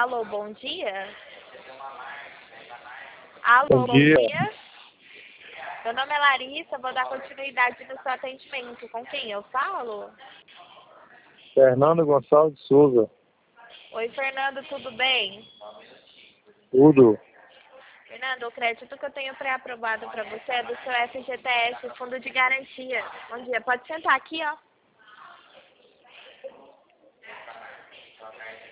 Alô, bom dia? Alô, Bom dia. Meu nome é Larissa, vou dar continuidade no seu atendimento. Com quem eu falo? Fernando Gonçalves de Souza. Oi, Fernando, tudo bem? Tudo. Fernando, o crédito que eu tenho pré-aprovado para você é do seu FGTS, Fundo de Garantia. Bom dia, pode sentar aqui, ó.